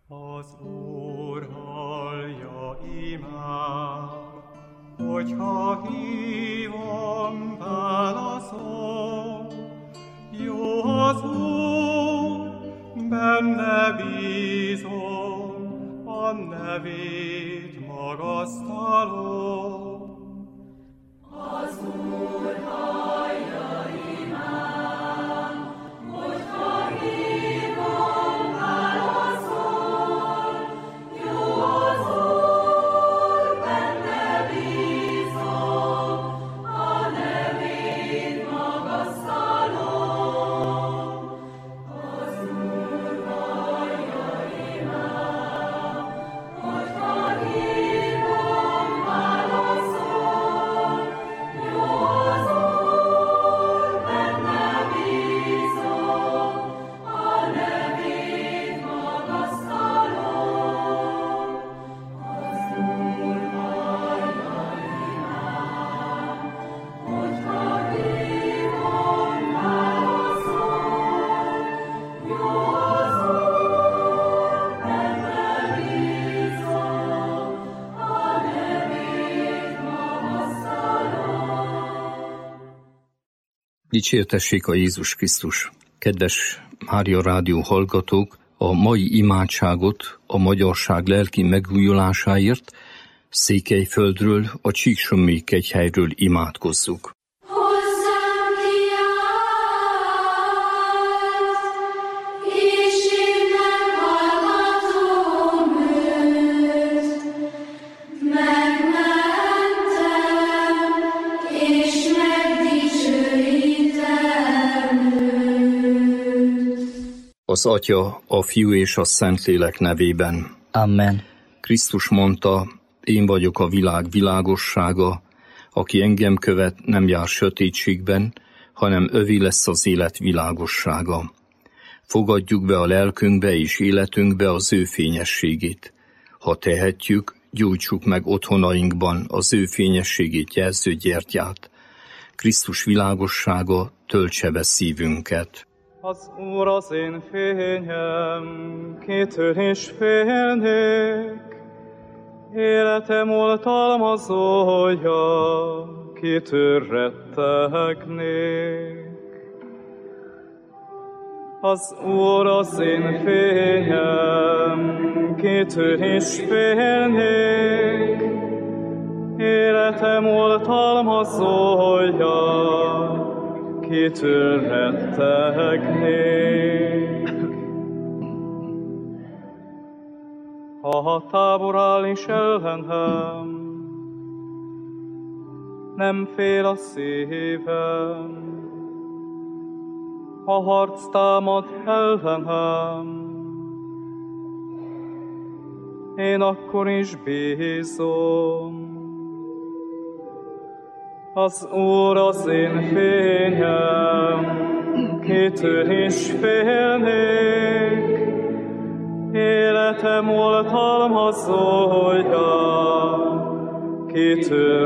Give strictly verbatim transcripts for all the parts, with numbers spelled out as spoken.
Az Úr hallja imám, hogyha hívom, válaszol. Jó az Úr, benne bízom, a nevét magasztalom. Az Úr hallja imám, hogyha hívom, válaszol. Jó az Úr, benne bízom, a nevét magasztalom. Az Úr hallja imám, hogyha hívom, válaszol. Jó az Úr, benne bízom, a nevét magasztalom. Az Úr hallja imám, hogyha hívom, válaszol. Jó az Úr, benne bízom, a nevét magasztalom. Dicsértessék a Jézus Krisztus! Kedves Mária Rádió hallgatók, a mai imádságot a magyarság lelki megújulásáért Székelyföldről, a Csíksomlyai kegyhelyről imádkozzuk. Hozzám kiállt, és én meghallgatom őt. Megmentem, és megdicsőítem őt. Az Atya, a Fiú és a Szentlélek nevében. Amen. Krisztus mondta, én vagyok a világ világossága, aki engem követ, nem jár sötétségben, hanem övé lesz az élet világossága. Fogadjuk be a lelkünkbe és életünkbe az ő fényességét. Ha tehetjük, gyújtsuk meg otthonainkban az ő fényességét jelző gyertyát. Krisztus világossága töltse be szívünket. Az Úr az én fényem, kitől is félnék. Életem oltalmazója, kitől rettegnék. Az Úr az én fényem, kitől is félnék. Életem oltalmazója, kitől rettegnék. Ha a tábor áll is ellenem, nem fél a szívem. Ha harc támad ellenem, én akkor is bízom. Az Úr az én fényem, kitől is félnék. Életem oltalmazója, kitől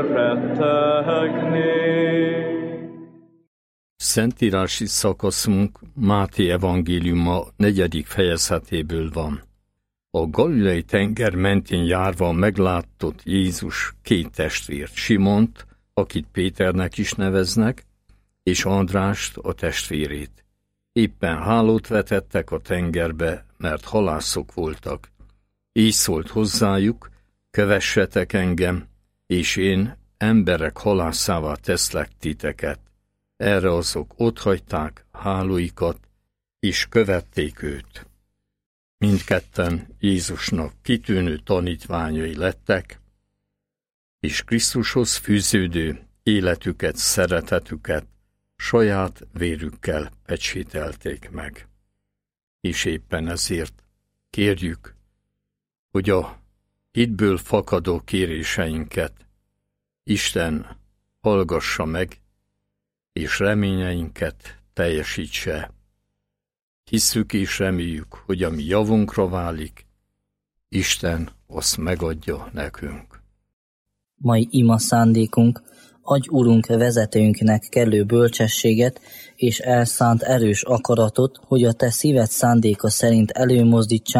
rettegnék. Szentírási szakaszunk Máté evangéliuma negyedik fejezetéből van. A Galilei tenger mentén járva meglátott Jézus két testvért, Simont, akit Péternek is neveznek, és Andrást, a testvérét. Éppen hálót vetettek a tengerbe, mert halászok voltak. Így szólt hozzájuk, kövessetek engem, és én emberek halászává teszlek titeket. Erre azok otthagyták hálóikat, és követték őt. Mindketten Jézusnak kitűnő tanítványai lettek, és Krisztushoz fűződő életüket, szeretetüket saját vérükkel pecsételték meg. És éppen ezért kérjük, hogy a hitből fakadó kéréseinket Isten hallgassa meg, és reményeinket teljesítse. Hisszük és reméljük, hogy ami javunkra válik, Isten azt megadja nekünk. Mai ima szándékunk: adj Urunk vezetőnknek kellő bölcsességet és elszánt erős akaratot, hogy a te szíved szándéka szerint előmozdítsák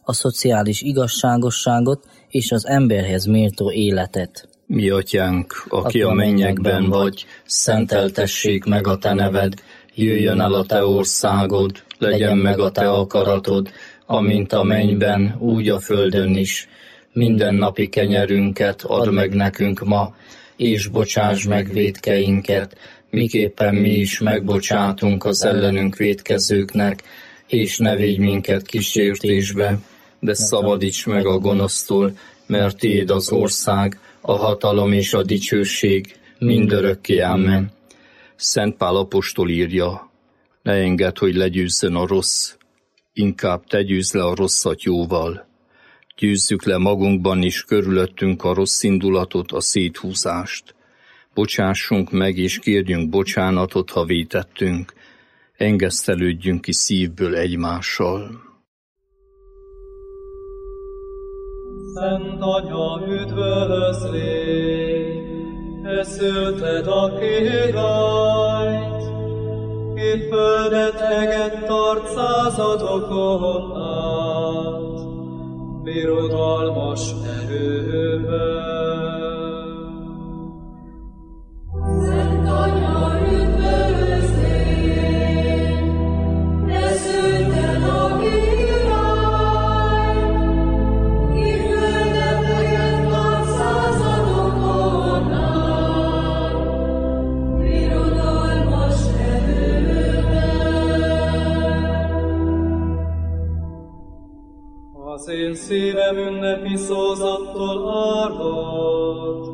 a szociális igazságosságot és az emberhez méltó életet. Mi atyánk, aki a mennyekben vagy, szenteltessék meg a te neved, jöjjön el a te országod, legyen meg a te akaratod, amint a mennyben, úgy a földön is. Mindennapi kenyerünket add meg nekünk ma, és bocsáss meg vétkeinket, miképpen mi is megbocsátunk az ellenünk vétkezőknek, és ne védj minket kísértésbe, de szabadíts meg a gonosztól, mert tiéd az ország, a hatalom és a dicsőség mindörökké. Amen. Szent Pál apostol írja, ne engedd, hogy legyőzzön a rossz, inkább te győzz le a rosszat jóval. Győzzük le magunkban is körülöttünk a rossz indulatot, a széthúzást. Bocsássunk meg és kérjünk bocsánatot, ha vétettünk. Engesztelődjünk ki szívből egymással. Szent Anya, üdvözlégy, te szülted a királyt, ki földet eget tart századokon át, birodalmas erővel. Szent Anya, üdvözlégy, te szülted a királyt, ki földet eget tart századokon át, birodalmas erővel. Az én szívem ünnepi szózattól árad,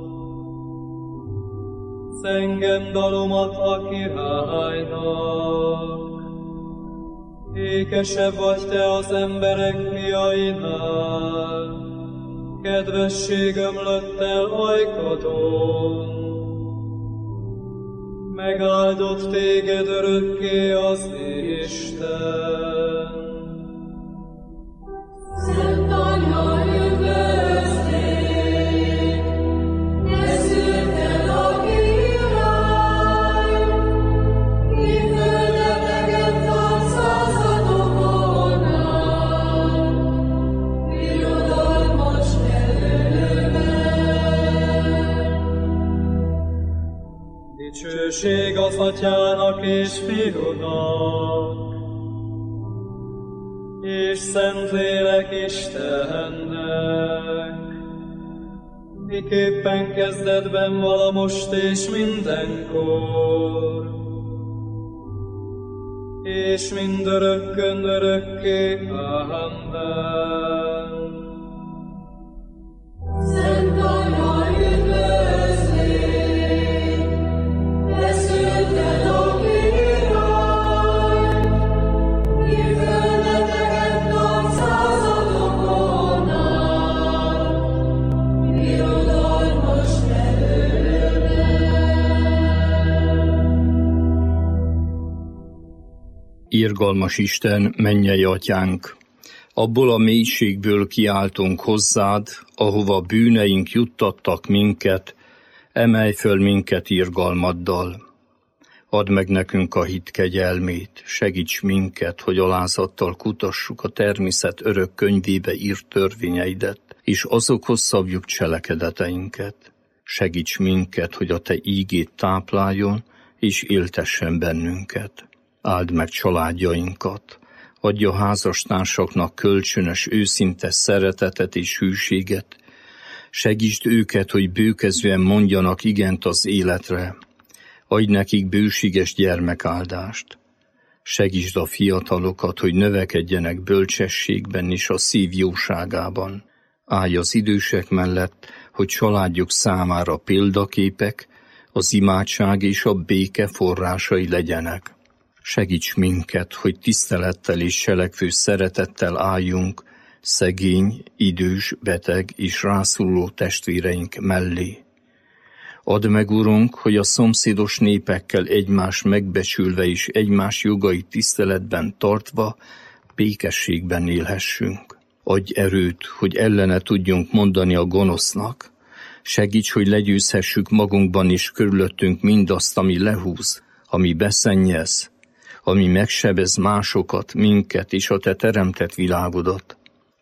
zengem dalomat a királynak. Ékesebb vagy te az emberek fiainál, kedvesség ömlött el ajkadon. Megáldott téged örökké az Isten. Szent Anya, üdvözlégy, te szülted a királyt, ki földet eget tart századokon át, birodalmas erővel. Dicsőség az Atyának és Fiúnak, és Szentlélek Istennek, miképpen kezdetben vala most és mindenkor, és mindörökkön örökké. Amen. Szent Anya, üdvözlégy, te szülted a királyt, ki földet eget tart századokon át, birodalmas erővel. Irgalmas Isten, mennyei atyánk, abból a mélységből kiáltunk hozzád, ahova bűneink juttattak minket, emelj föl minket irgalmaddal. Add meg nekünk a hit kegyelmét, segíts minket, hogy alázattal kutassuk a természet örök könyvébe írt törvényeidet, és azokhoz szabjuk cselekedeteinket. Segíts minket, hogy a te ígét tápláljon, és éltessen bennünket. Áld meg családjainkat, adj a házastársaknak kölcsönös, őszinte szeretetet és hűséget. Segítsd őket, hogy bőkezően mondjanak igent az életre. Adj nekik bőséges gyermekáldást. Segítsd a fiatalokat, hogy növekedjenek bölcsességben és a szív jóságában. Állj az idősek mellett, hogy családjuk számára példaképek, az imádság és a béke forrásai legyenek. Segíts minket, hogy tisztelettel és selekvő szeretettel álljunk szegény, idős, beteg és rászoruló testvéreink mellé. Add meg, Urunk, hogy a szomszédos népekkel egymás megbecsülve és egymás jogait tiszteletben tartva békességben élhessünk. Adj erőt, hogy ellene tudjunk mondani a gonosznak. Segíts, hogy legyőzhessük magunkban és körülöttünk mindazt, ami lehúz, ami beszennyez, ami megsebez másokat, minket és a te teremtett világodat.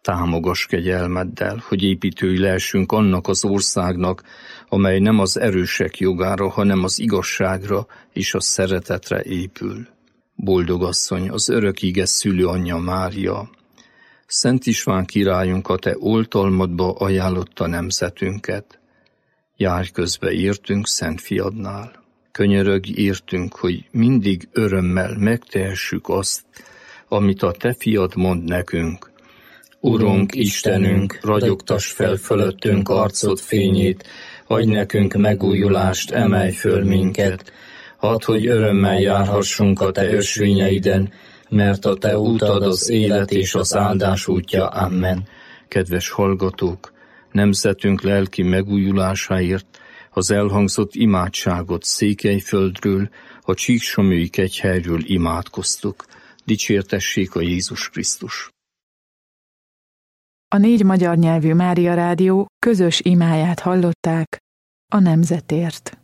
támogass kegyelmeddel, hogy építői lehessünk annak az országnak, amely nem az erősek jogára, hanem az igazságra és a szeretetre épül. Boldog asszony, az örök ige szülő anyja Mária, Szent István királyunk, a te oltalmadba ajánlotta nemzetünket. Járj közbe értünk Szent Fiadnál. Könyörögj értünk, hogy mindig örömmel megtehessük azt, amit a te fiad mond nekünk. Urunk, Istenünk, ragyogtass fel fölöttünk arcod fényét, adj nekünk megújulást, emelj föl minket. Hadd, hogy örömmel járhassunk a te ösvényeiden, mert a te útad az élet és az áldás útja. Amen. Kedves hallgatók, nemzetünk lelki megújulásáért az elhangzott imádságot Székelyföldről, a Csíksomlyói kegyhelyről imádkoztuk. Dicsértessék a Jézus Krisztus! A négy magyar nyelvű Mária Rádió közös imáját hallották a nemzetért.